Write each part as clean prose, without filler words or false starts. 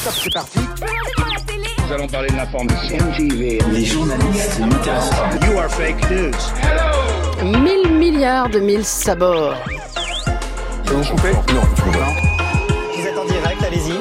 Stop, c'est parti. Nous allons parler de l'information. MTV. Les journalistes n'intéressent pas. You are fake news. Hello. 1000 milliards de mille sabords. Vous coupez ? Non, je peux pas. Vous êtes en direct, allez-y.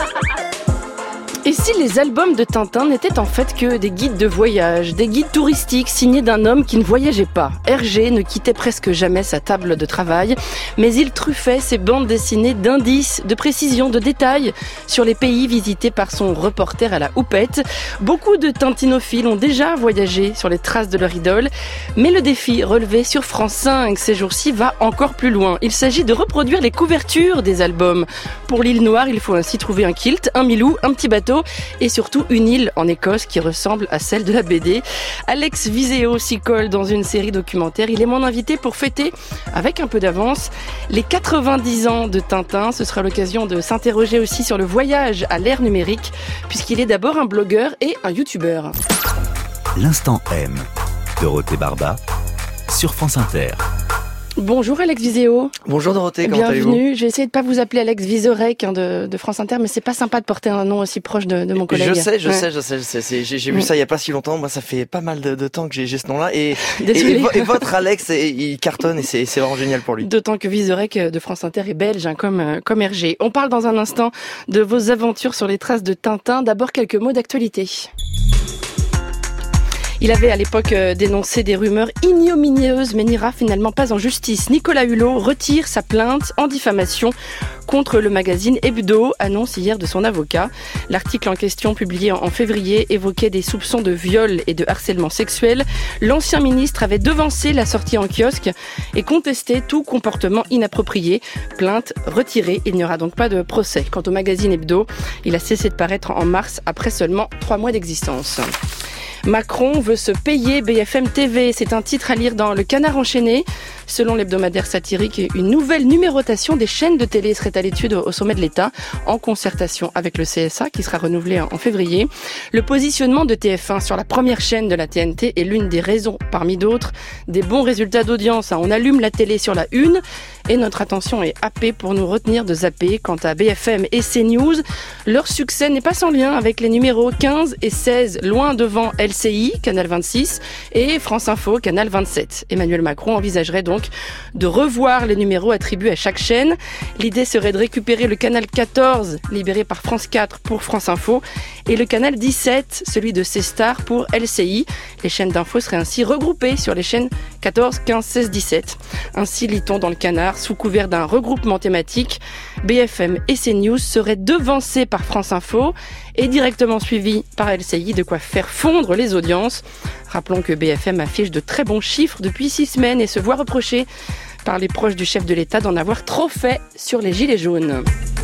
Et si les albums de Tintin n'étaient en fait que des guides de voyage, des guides touristiques signés d'un homme qui ne voyageait pas? Hergé ne quittait presque jamais sa table de travail, mais il truffait ses bandes dessinées d'indices, de précisions, de détails sur les pays visités par son reporter à la houppette. Beaucoup de tintinophiles ont déjà voyagé sur les traces de leur idole, mais le défi relevé sur France 5 ces jours-ci va encore plus loin. Il s'agit de reproduire les couvertures des albums. Pour l'île Noire, il faut ainsi trouver un kilt, un milou, un petit bateau, et surtout une île en Écosse qui ressemble à celle de la BD. Alex Viseo s'y colle dans une série documentaire. Il est mon invité pour fêter, avec un peu d'avance, les 90 ans de Tintin. Ce sera l'occasion de s'interroger aussi sur le voyage à l'ère numérique, puisqu'il est d'abord un blogueur et un youtubeur. L'instant M, Dorothée Barba, sur France Inter. Bonjour Alex Viseo. Bonjour Dorothée, comment allez-vous ? Bienvenue. Je vais essayer de pas vous appeler Alex Visorek de France Inter, mais c'est pas sympa de porter un nom aussi proche de mon collègue. Je sais. J'ai vu ça il y a pas si longtemps. Moi, ça fait pas mal de temps que j'ai ce nom-là. Et votre Alex, il cartonne et c'est vraiment génial pour lui. D'autant que Visorek de France Inter est belge, hein, comme Hergé. On parle dans un instant de vos aventures sur les traces de Tintin. D'abord, quelques mots d'actualité. Il avait à l'époque dénoncé des rumeurs ignominieuses, mais n'ira finalement pas en justice. Nicolas Hulot retire sa plainte en diffamation contre le magazine Hebdo, annonce hier de son avocat. L'article en question, publié en février, évoquait des soupçons de viol et de harcèlement sexuel. L'ancien ministre avait devancé la sortie en kiosque et contesté tout comportement inapproprié. Plainte retirée, il n'y aura donc pas de procès. Quant au magazine Hebdo, il a cessé de paraître en mars après seulement 3 mois d'existence. Macron veut se payer BFM TV. C'est un titre à lire dans Le Canard enchaîné. Selon l'hebdomadaire satirique, une nouvelle numérotation des chaînes de télé serait à l'étude au sommet de l'État, en concertation avec le CSA, qui sera renouvelé en février. Le positionnement de TF1 sur la première chaîne de la TNT est l'une des raisons, parmi d'autres, des bons résultats d'audience. On allume la télé sur la une et notre attention est happée pour nous retenir de zapper. Quant à BFM et CNews, leur succès n'est pas sans lien avec les numéros 15 et 16, loin devant LCI, Canal 26, et France Info, Canal 27. Emmanuel Macron envisagerait donc de revoir les numéros attribués à chaque chaîne. L'idée serait de récupérer le canal 14, libéré par France 4 pour France Info, et le canal 17, celui de C-Star pour LCI. Les chaînes d'infos seraient ainsi regroupées sur les chaînes 14, 15, 16, 17. Ainsi, lit-on dans le Canard, sous couvert d'un regroupement thématique, BFM et CNews seraient devancés par France Info et directement suivis par LCI, de quoi faire fondre les audiences. Rappelons que BFM affiche de très bons chiffres depuis 6 semaines et se voit reprocher par les proches du chef de l'État d'en avoir trop fait sur les gilets jaunes.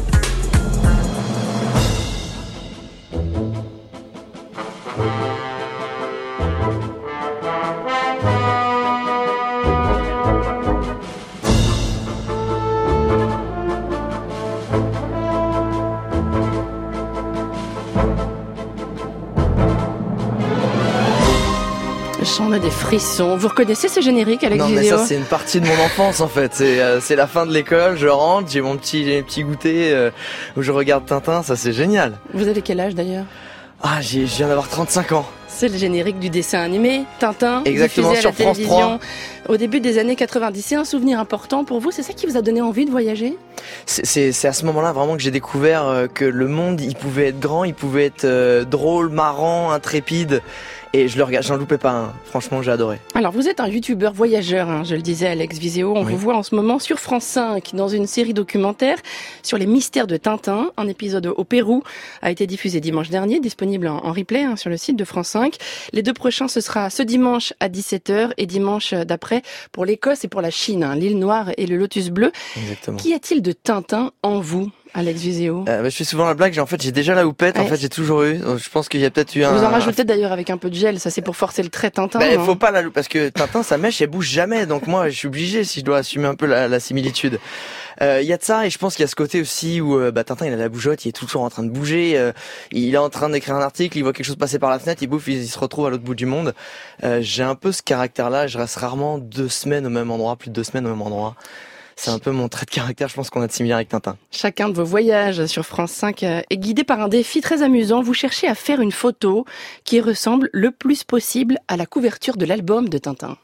J'en ai des frissons. Vous reconnaissez ce générique, Alex Viseo ? Non, mais ça, c'est une partie de mon enfance, en fait. C'est la fin de l'école, je rentre, j'ai mon petit goûter où je regarde Tintin, ça, c'est génial. Vous avez quel âge, d'ailleurs ? Ah, je viens d'avoir 35 ans. C'est le générique du dessin animé, Tintin, exactement, diffusé à la sur France télévision 3. Au début des années 90. C'est un souvenir important pour vous ? C'est ça qui vous a donné envie de voyager ? C'est à ce moment-là vraiment que j'ai découvert que le monde, il pouvait être grand, il pouvait être drôle, marrant, intrépide. Et je le regarde, j'en loupais pas un. Franchement, j'ai adoré. Alors, vous êtes un youtubeur voyageur, hein, je le disais, Alex Viseo. On vous voit en ce moment sur France 5 dans une série documentaire sur les mystères de Tintin. Un épisode au Pérou a été diffusé dimanche dernier, disponible en replay sur le site de France 5. Les 2 prochains, ce sera ce dimanche à 17h et dimanche d'après pour l'Écosse et pour la Chine, l'île Noire et le Lotus Bleu. Exactement. Qu'y a-t-il de Tintin en vous, Alex Viseo? Je fais souvent la blague, j'ai déjà la houppette, en fait j'ai toujours eu. Je pense qu'il y a peut-être eu Vous en rajoutez d'ailleurs avec un peu de gel, ça c'est pour forcer le trait Tintin. Faut pas parce que Tintin sa mèche elle bouge jamais, donc moi je suis obligé si je dois assumer un peu la similitude. Il y a de ça et je pense qu'il y a ce côté aussi où Tintin il a la bougeotte, il est toujours en train de bouger, il est en train d'écrire un article, il voit quelque chose passer par la fenêtre, il bouffe, il se retrouve à l'autre bout du monde. J'ai un peu ce caractère-là, je reste rarement 2 semaines au même endroit, plus de 2 semaines au même endroit. c'est un peu mon trait de caractère, je pense qu'on a de similaire avec Tintin. Chacun de vos voyages sur France 5 est guidé par un défi très amusant. Vous cherchez à faire une photo qui ressemble le plus possible à la couverture de l'album de Tintin.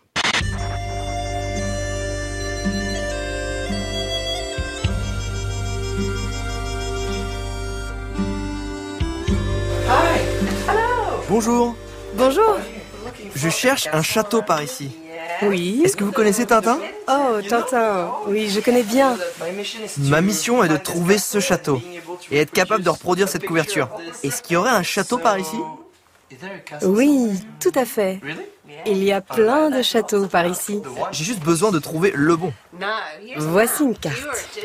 Bonjour, Bonjour. je cherche un château par ici. Oui. Est-ce que vous connaissez Tintin ? Oh, Tintin. Oui, je connais bien. Ma mission est de trouver ce château et être capable de reproduire cette couverture. Est-ce qu'il y aurait un château par ici ? Oui, tout à fait. Il y a plein de châteaux par ici. J'ai juste besoin de trouver le bon. Voici une carte.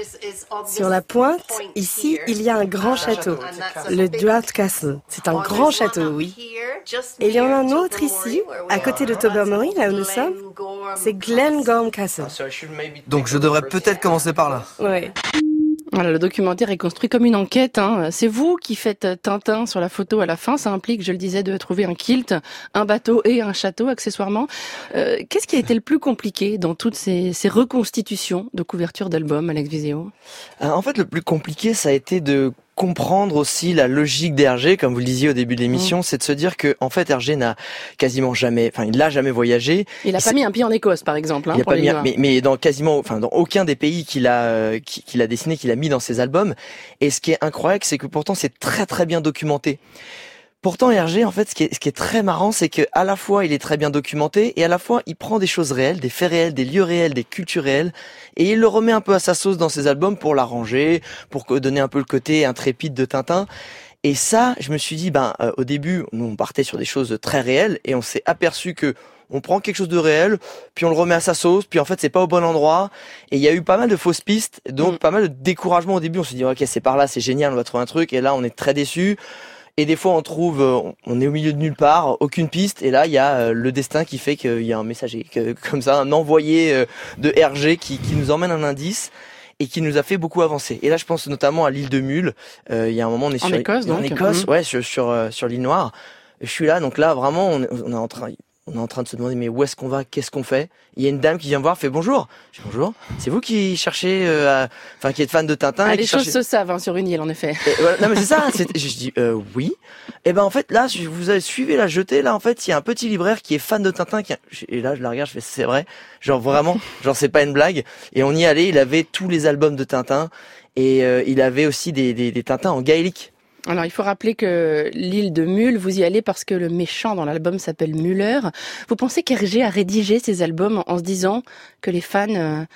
Sur la pointe, ici, il y a un grand château. Le Draught Castle. C'est un grand château, oui. Et il y en a un autre ici, à côté de Tobermory, là où nous sommes. C'est Glengorm Castle. Donc je devrais peut-être commencer par là. Ouais. Voilà, le documentaire est construit comme une enquête. C'est vous qui faites Tintin sur la photo à la fin. Ça implique, je le disais, de trouver un kilt, un bateau et un château accessoirement. Qu'est-ce qui a été le plus compliqué dans toutes ces reconstitutions de couverture d'albums, Alex Viseo ? En fait, le plus compliqué, ça a été de comprendre aussi la logique d'Hergé, comme vous le disiez au début de l'émission, c'est de se dire que en fait Hergé n'a quasiment jamais, il n'a jamais voyagé. Il a pas mis un pied en Écosse, par exemple. Il a pas mis, mais dans dans aucun des pays qu'il a dessiné, qu'il a mis dans ses albums. Et ce qui est incroyable, c'est que pourtant c'est très très bien documenté. Pourtant, Hergé, en fait, ce qui est très marrant, c'est que à la fois il est très bien documenté et à la fois il prend des choses réelles, des faits réels, des lieux réels, des cultures réelles, et il le remet un peu à sa sauce dans ses albums pour l'arranger, pour donner un peu le côté intrépide de Tintin. Et ça, je me suis dit, au début, nous on partait sur des choses très réelles et on s'est aperçu que on prend quelque chose de réel, puis on le remet à sa sauce, puis en fait c'est pas au bon endroit. Et il y a eu pas mal de fausses pistes, donc pas mal de découragement au début. On s'est dit ok, c'est par là, c'est génial, on va trouver un truc. Et là, on est très déçus. Et des fois, on trouve, on est au milieu de nulle part, aucune piste, et là, il y a le destin qui fait qu'il y a un messager, comme ça, un envoyé de Hergé qui nous emmène un indice et qui nous a fait beaucoup avancer. Et là, je pense notamment à l'île de Mull. Il y a un moment, on est en Écosse, donc. En Écosse, ouais, sur l'île Noire. Je suis là, donc là, vraiment, on est en train de se demander mais où est-ce qu'on va, qu'est-ce qu'on fait. Il y a une dame qui vient me voir, fait bonjour. Je dis bonjour. C'est vous qui cherchez, qui êtes fan de Tintin. Les choses se savent sur une île, en effet. Et voilà, non mais c'est ça. Je dis oui. Et en fait là, vous avez suivi la jetée. Là en fait, il y a un petit libraire qui est fan de Tintin. Et là, je la regarde, je fais c'est vrai. Genre vraiment, c'est pas une blague. Et on y allait. Il avait tous les albums de Tintin et il avait aussi des Tintins en gaélique. Alors, il faut rappeler que l'île de Mull, vous y allez parce que le méchant dans l'album s'appelle Muller. Vous pensez qu'Hergé a rédigé ces albums en se disant que les fans,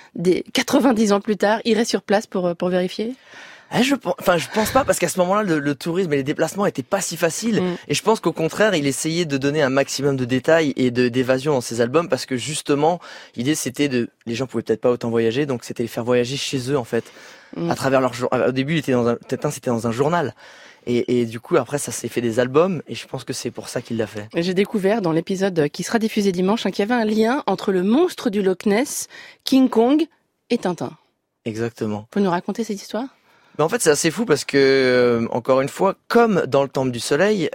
90 ans plus tard, iraient sur place pour vérifier ? Je pense pas, parce qu'à ce moment-là, le tourisme et les déplacements étaient pas si faciles. Et je pense qu'au contraire, il essayait de donner un maximum de détails et d'évasion dans ses albums, parce que justement, l'idée c'était les gens pouvaient peut-être pas autant voyager, donc c'était les faire voyager chez eux, en fait. À travers au début, Tintin, c'était dans un journal. Et du coup, après, ça s'est fait des albums, et je pense que c'est pour ça qu'il l'a fait. J'ai découvert dans l'épisode qui sera diffusé dimanche qu'il y avait un lien entre le monstre du Loch Ness, King Kong et Tintin. Exactement. Vous pouvez nous raconter cette histoire ? Mais en fait, c'est assez fou parce que, encore une fois, comme dans le Temple du Soleil,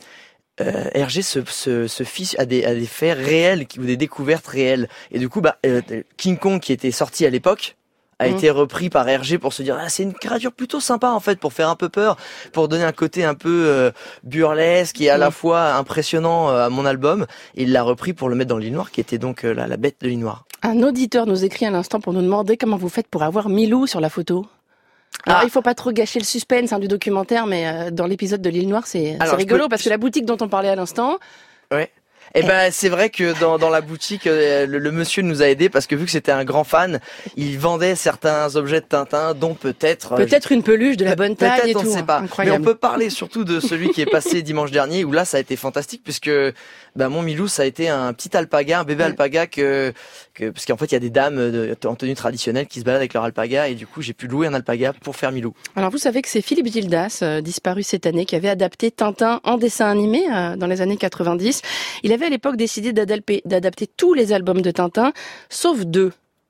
Hergé se fie à des faits réels ou des découvertes réelles. Et du coup, King Kong, qui était sorti à l'époque, a été repris par Hergé pour se dire c'est une créature plutôt sympa en fait, pour faire un peu peur, pour donner un côté un peu burlesque et à la fois impressionnant à mon album. Et il l'a repris pour le mettre dans l'île Noire, qui était donc la bête de l'île Noire. Un auditeur nous écrit à l'instant pour nous demander comment vous faites pour avoir Milou sur la photo. Alors, il faut pas trop gâcher le suspense du documentaire, mais dans l'épisode de l'île Noire, c'est rigolo parce que la boutique dont on parlait à l'instant. Ouais. C'est vrai que dans la boutique, le monsieur nous a aidés parce que vu que c'était un grand fan, il vendait certains objets de Tintin, dont peut-être une peluche de la bonne taille et tout. On ne sait pas. Incroyable. Mais on peut parler surtout de celui qui est passé dimanche dernier, où là ça a été fantastique puisque mon Milou, ça a été un petit alpaga, un bébé alpaga parce qu'en fait il y a des dames en tenue traditionnelle qui se baladent avec leur alpaga, et du coup j'ai pu louer un alpaga pour faire Milou. Alors vous savez que c'est Philippe Gildas, disparu cette année, qui avait adapté Tintin en dessin animé dans les années 90. Il avait à l'époque décidé d'adapter tous les albums de Tintin, sauf 2.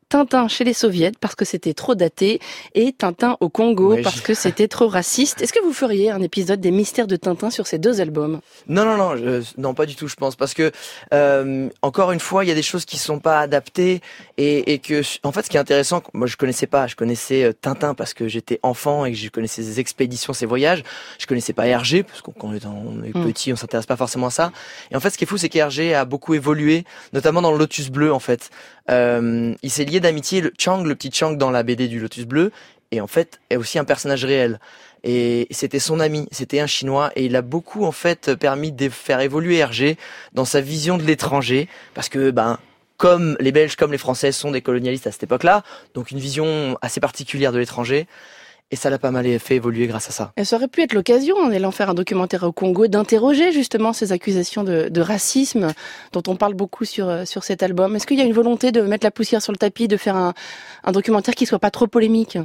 Tintin chez les soviets parce que c'était trop daté et Tintin au Congo Ouais, parce que c'était trop raciste. Est-ce que vous feriez un épisode des mystères de Tintin sur ces 2 albums? Non, pas du tout, je pense, parce que encore une fois, il y a des choses qui sont pas adaptées et que, en fait, ce qui est intéressant, moi je connaissais Tintin parce que j'étais enfant et que je connaissais ses expéditions, ses voyages. Je connaissais pas Hergé parce que quand on est petit, on s'intéresse pas forcément à ça. Et en fait, ce qui est fou, c'est qu'Hergé a beaucoup évolué, notamment dans le Lotus Bleu, en fait. Il s'est lié d'amitié, le petit Chang dans la BD du Lotus Bleu, et en fait est aussi un personnage réel. Et c'était son ami, c'était un Chinois, et il a beaucoup en fait permis de faire évoluer Hergé dans sa vision de l'étranger, parce que comme les Belges, comme les Français sont des colonialistes à cette époque-là, donc une vision assez particulière de l'étranger. Et ça l'a pas mal fait évoluer grâce à ça. Et ça aurait pu être l'occasion, en allant faire un documentaire au Congo, d'interroger justement ces accusations de racisme dont on parle beaucoup sur cet album. Est-ce qu'il y a une volonté de mettre la poussière sur le tapis, de faire un documentaire qui soit pas trop polémique?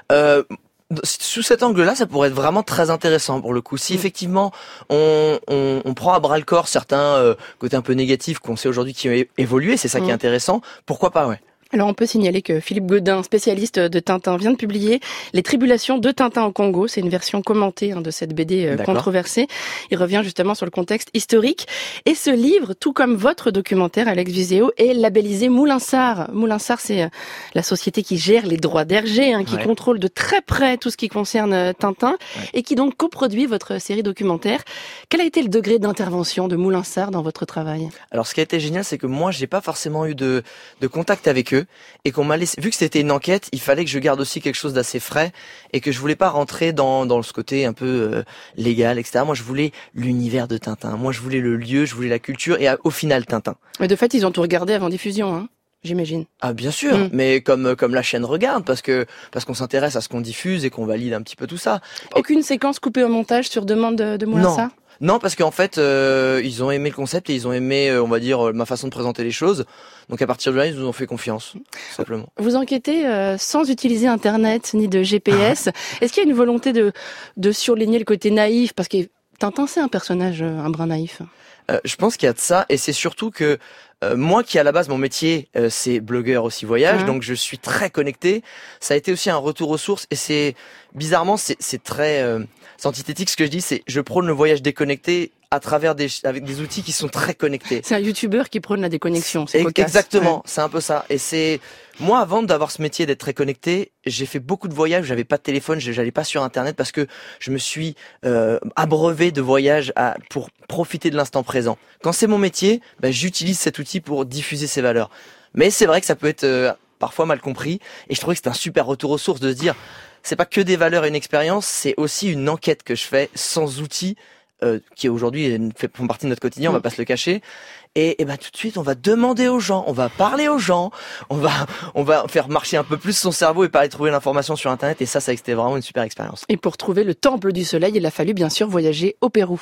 Sous cet angle-là, ça pourrait être vraiment très intéressant pour le coup. Si effectivement on prend à bras le corps certains côtés un peu négatifs qu'on sait aujourd'hui qui ont évolué, c'est ça qui est intéressant. Pourquoi pas, ouais. Alors on peut signaler que Philippe Godin, spécialiste de Tintin, vient de publier Les Tribulations de Tintin au Congo. C'est une version commentée de cette BD controversée. Il revient justement sur le contexte historique. Et ce livre, tout comme votre documentaire, Alex Viseo, est labellisé Moulinsart. Moulinsart, c'est la société qui gère les droits d'Hergé, qui contrôle de très près tout ce qui concerne Tintin et qui donc coproduit votre série documentaire. Quel a été le degré d'intervention de Moulinsart dans votre travail? Alors ce qui a été génial, c'est que moi, j'ai pas forcément eu de contact avec eux. Et qu'on m'a laissé, vu que c'était une enquête, il fallait que je garde aussi quelque chose d'assez frais et que je voulais pas rentrer dans ce côté un peu légal, etc. Moi, je voulais l'univers de Tintin. Moi, je voulais le lieu, je voulais la culture et au final, Tintin. Mais de fait, ils ont tout regardé avant diffusion, j'imagine. Ah, bien sûr. Mais comme la chaîne regarde, parce qu'on s'intéresse à ce qu'on diffuse et qu'on valide un petit peu tout ça. Aucune séquence coupée au montage sur demande de Moulinsart? Non, parce qu'en fait, ils ont aimé le concept et ils ont aimé, on va dire, ma façon de présenter les choses. Donc à partir de là, ils nous ont fait confiance, tout simplement. Vous enquêtez sans utiliser Internet ni de GPS. Est-ce qu'il y a une volonté de surligner le côté naïf? Parce que Tintin, c'est un personnage, un brin naïf. Je pense qu'il y a de ça, et c'est surtout que moi qui à la base mon métier c'est blogueur aussi voyage, donc je suis très connecté. Ça a été aussi un retour aux sources et c'est bizarrement c'est très c'est antithétique ce que je dis, c'est je prône le voyage déconnecté à travers avec des outils qui sont très connectés. C'est un youtubeur qui prône la déconnexion, c'est cocasse. Exactement, c'est un peu ça. Et c'est moi avant d'avoir ce métier d'être très connecté, j'ai fait beaucoup de voyages, j'avais pas de téléphone, j'allais pas sur internet parce que je me suis abreuvé de voyages pour profiter de l'instant présent. Quand c'est mon métier, j'utilise cet outil pour diffuser ces valeurs. Mais c'est vrai que ça peut être parfois mal compris et je trouvais que c'était un super retour aux sources de se dire c'est pas que des valeurs et une expérience, c'est aussi une enquête que je fais sans outils qui aujourd'hui font partie de notre quotidien, on va pas se le cacher. Et tout de suite, on va demander aux gens, on va parler aux gens, on va faire marcher un peu plus son cerveau et pas aller trouver l'information sur Internet. Et ça a été vraiment une super expérience. Et pour trouver le temple du soleil, il a fallu bien sûr voyager au Pérou.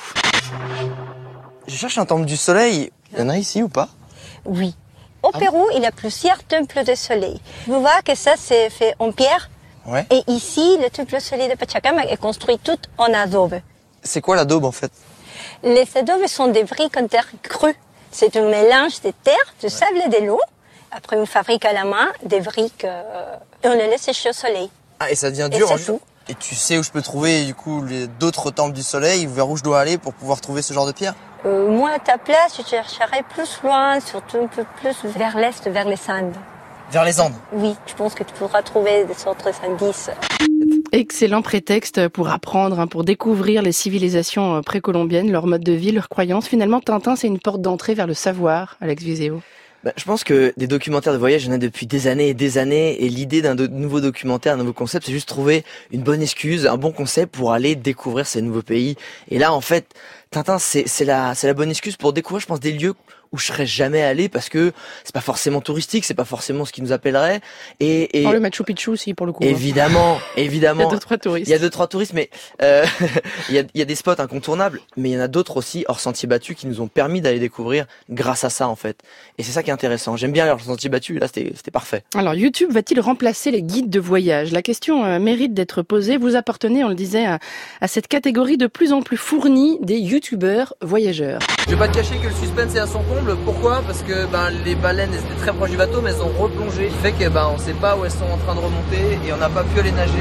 Je cherche un temple du soleil. Il y en a ici ou pas? Oui. Au Pérou, il y a plusieurs temples de soleil. Vous voyez que ça, c'est fait en pierre. Ouais. Et ici, le temple du soleil de Pachacamac est construit tout en adobe. C'est quoi l'adobe en fait? Les adobes sont des briques en terre crue. C'est un mélange de terre, de sable et de l'eau. Après, on fabrique à la main des briques et on les laisse sécher au soleil. Ah, et ça devient dur. Et c'est tout. Et tu sais où je peux trouver du coup d'autres temples du soleil, vers où je dois aller pour pouvoir trouver ce genre de pierre? Moi, à ta place, je chercherais plus loin, surtout un peu plus vers l'est, vers les Andes. Vers les Andes? Oui, je pense que tu pourras trouver des autres indices. Excellent prétexte pour apprendre, pour découvrir les civilisations précolombiennes, leur mode de vie, leurs croyances. Finalement, Tintin, c'est une porte d'entrée vers le savoir, Alex Viseo. Je pense que des documentaires de voyage, il y en a depuis des années et des années. Et l'idée d'un nouveau documentaire, un nouveau concept, c'est juste trouver une bonne excuse, un bon concept pour aller découvrir ces nouveaux pays. Et là, en fait, Tintin, c'est la bonne excuse pour découvrir, je pense, des lieux où je serais jamais allé parce que c'est pas forcément touristique, c'est pas forcément ce qui nous appellerait. Et le Machu Picchu aussi pour le coup. Évidemment. Il y a 2-3 touristes. Il y a 2-3 touristes, mais il y a des spots incontournables, mais il y en a d'autres aussi hors sentiers battus qui nous ont permis d'aller découvrir grâce à ça en fait. Et c'est ça qui est intéressant. J'aime bien les sentiers battus. Là, c'était parfait. Alors YouTube va-t-il remplacer les guides de voyage? La question mérite d'être posée. Vous appartenez, on le disait, à cette catégorie de plus en plus fournie des youtubeurs voyageurs. Je vais pas te cacher que le suspense est à son comble. Pourquoi ? Parce que les baleines elles étaient très proches du bateau, mais elles ont replongé. Ce qui fait que on sait pas où elles sont en train de remonter et on n'a pas pu aller nager.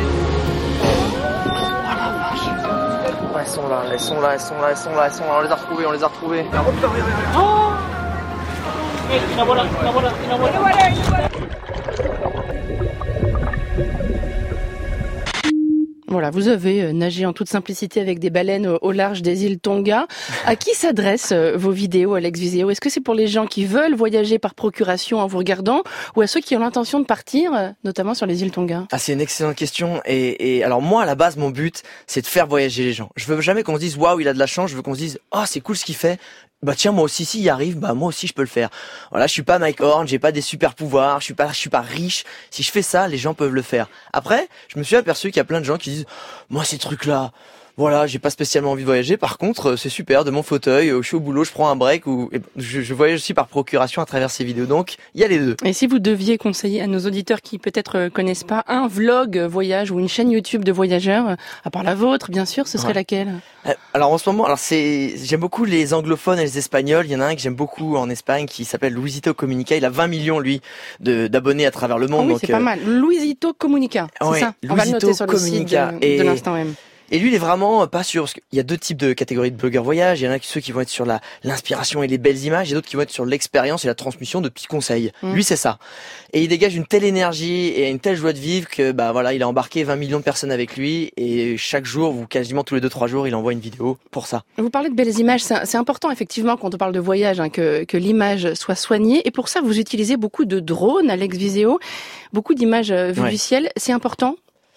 Oh, elles sont là, on les a retrouvées. Voilà, vous avez nagé en toute simplicité avec des baleines au large des îles Tonga. À qui s'adressent vos vidéos, Alex Viseo ? Est-ce que c'est pour les gens qui veulent voyager par procuration en vous regardant, ou à ceux qui ont l'intention de partir, notamment sur les îles Tonga ? Ah, c'est une excellente question. Et alors moi, à la base, mon but, c'est de faire voyager les gens. Je veux jamais qu'on se dise waouh, il a de la chance. Je veux qu'on se dise oh, c'est cool ce qu'il fait. Bah tiens, moi aussi, s'il y arrive, moi aussi je peux le faire. Voilà, je suis pas Mike Horn, j'ai pas des super pouvoirs, je suis pas riche. Si je fais ça, les gens peuvent le faire. Après, je me suis aperçu qu'il y a plein de gens qui disent moi ces trucs-là, voilà, j'ai pas spécialement envie de voyager. Par contre, c'est super, de mon fauteuil, je suis au boulot, je prends un break ou je voyage aussi par procuration à travers ces vidéos. Donc, il y a les deux. Et si vous deviez conseiller à nos auditeurs qui peut-être connaissent pas un vlog voyage ou une chaîne YouTube de voyageurs, à part la vôtre, bien sûr, ce serait laquelle ? Alors en ce moment, j'aime beaucoup les anglophones et les espagnols. Il y en a un que j'aime beaucoup en Espagne qui s'appelle Luisito Comunica. Il a 20 millions lui d'abonnés à travers le monde. Oh oui, donc, c'est pas mal. Luisito Comunica, c'est ça. On va le noter sur le site de l'Instant M. Et lui, il est vraiment pas sûr, parce qu'il y a deux types de catégories de blogueurs voyage. Il y en a ceux qui vont être sur l'inspiration et les belles images, et d'autres qui vont être sur l'expérience et la transmission de petits conseils. Lui, c'est ça. Et il dégage une telle énergie et une telle joie de vivre que, il a embarqué 20 millions de personnes avec lui, et chaque jour, ou quasiment tous les 2-3 jours, il envoie une vidéo pour ça. Vous parlez de belles images, c'est important, effectivement, quand on parle de voyage, que l'image soit soignée. Et pour ça, vous utilisez beaucoup de drones, Alex Viseo, beaucoup d'images vues du ciel. C'est important?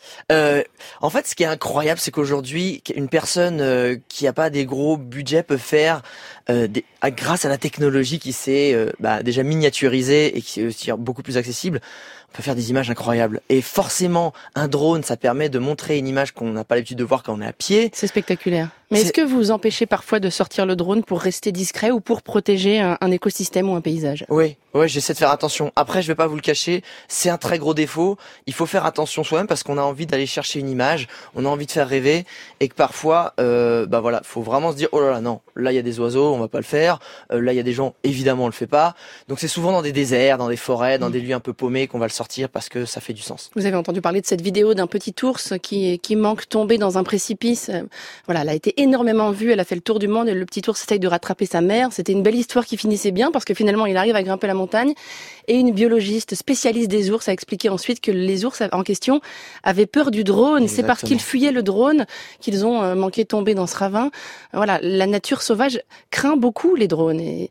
En fait, ce qui est incroyable, c'est qu'aujourd'hui, une personne qui a pas des gros budgets peut faire, grâce à la technologie qui s'est déjà miniaturisée et qui est aussi beaucoup plus accessible, on peut faire des images incroyables. Et forcément, un drone, ça permet de montrer une image qu'on n'a pas l'habitude de voir quand on est à pied. C'est spectaculaire. Mais est-ce que vous empêchez parfois de sortir le drone pour rester discret ou pour protéger un écosystème ou un paysage? Oui, j'essaie de faire attention. Après, je vais pas vous le cacher, c'est un très gros défaut. Il faut faire attention soi-même parce qu'on a envie d'aller chercher une image, on a envie de faire rêver, et que parfois, faut vraiment se dire oh là là, non, là il y a des oiseaux, on va pas le faire. Là il y a des gens, évidemment on le fait pas. Donc c'est souvent dans des déserts, dans des forêts, dans des lieux un peu paumés qu'on va le sortir parce que ça fait du sens. Vous avez entendu parler de cette vidéo d'un petit ours qui manque tomber dans un précipice. Voilà, elle a été énormément vue, elle a fait le tour du monde et le petit ours essaye de rattraper sa mère. C'était une belle histoire qui finissait bien parce que finalement il arrive à grimper la montagne, et une biologiste spécialiste des ours a expliqué ensuite que les ours en question avaient peur du drone. Exactement. C'est parce qu'ils fuyaient le drone qu'ils ont manqué de tomber dans ce ravin. Voilà, la nature sauvage craint beaucoup les drones et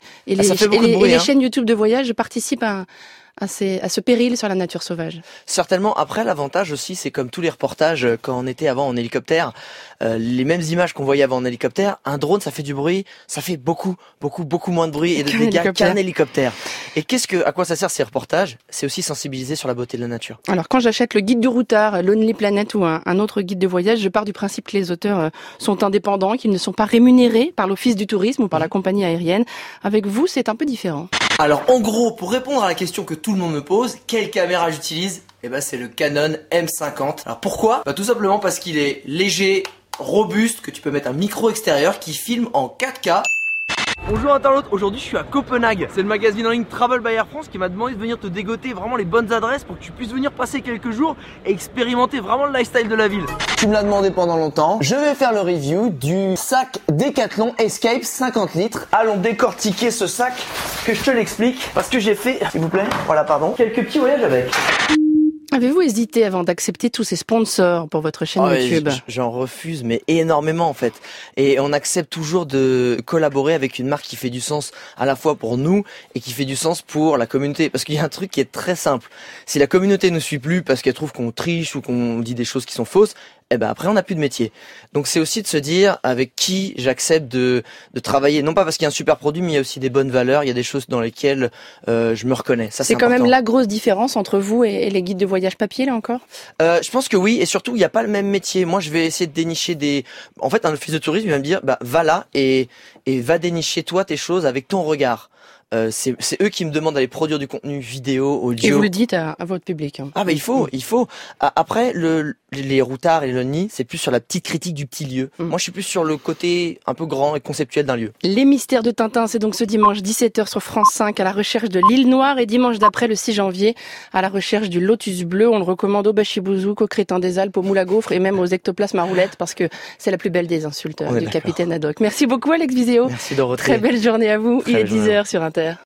les chaînes YouTube de voyage participent à ce péril sur la nature sauvage. Certainement. Après, l'avantage aussi, c'est comme tous les reportages quand on était avant en hélicoptère, les mêmes images qu'on voyait avant en hélicoptère, un drone, ça fait du bruit, ça fait beaucoup moins de bruit et de dégâts qu'un hélicoptère. Et à quoi ça sert ces reportages? C'est aussi sensibiliser sur la beauté de la nature. Alors, quand j'achète le guide du routard, Lonely Planet ou un autre guide de voyage, je pars du principe que les auteurs sont indépendants, qu'ils ne sont pas rémunérés par l'Office du tourisme ou par la compagnie aérienne. Avec vous, c'est un peu différent. Alors, en gros, pour répondre à la question que tout le monde me pose, quelle caméra j'utilise? C'est le Canon M50. Alors pourquoi? Tout simplement parce qu'il est léger, robuste, que tu peux mettre un micro extérieur qui filme en 4K. Bonjour internaute, aujourd'hui je suis à Copenhague. C'est le magazine en ligne Travel by Air France qui m'a demandé de venir te dégoter vraiment les bonnes adresses pour que tu puisses venir passer quelques jours et expérimenter vraiment le lifestyle de la ville. Tu me l'as demandé pendant longtemps. Je vais faire le review du sac Decathlon Escape 50 litres. Allons décortiquer ce sac, que je te l'explique, parce que j'ai fait, s'il vous plaît, quelques petits voyages avec. Avez-vous hésité avant d'accepter tous ces sponsors pour votre chaîne YouTube? J'en refuse, mais énormément en fait. Et on accepte toujours de collaborer avec une marque qui fait du sens à la fois pour nous et qui fait du sens pour la communauté. Parce qu'il y a un truc qui est très simple. Si la communauté ne suit plus parce qu'elle trouve qu'on triche ou qu'on dit des choses qui sont fausses, après on n'a plus de métier. Donc c'est aussi de se dire avec qui j'accepte de travailler, non pas parce qu'il y a un super produit, mais il y a aussi des bonnes valeurs, il y a des choses dans lesquelles je me reconnais. Ça, c'est quand même la grosse différence entre vous et les guides de voyage papier, là encore? Je pense que oui, et surtout il n'y a pas le même métier. Moi je vais essayer de dénicher en fait un office de tourisme il va me dire va là et va dénicher toi tes choses avec ton regard. c'est eux qui me demandent d'aller produire du contenu vidéo, audio. Et vous le dites à votre public. Hein. Ah bah il faut. Après les routards et les lonely, c'est plus sur la petite critique du petit lieu. Moi je suis plus sur le côté un peu grand et conceptuel d'un lieu. Les mystères de Tintin, c'est donc ce dimanche 17h sur France 5 à la recherche de l'île Noire et dimanche d'après le 6 janvier à la recherche du lotus bleu. On le recommande au Bachibouzouk, au Crétin des Alpes, au moule à gaufres et même aux ectoplasmes à roulettes parce que c'est la plus belle des insultes du capitaine Haddock. Merci beaucoup Alex Viseo. Merci Dorothée. Très belle journée à vous. Il est 10h sur Inter.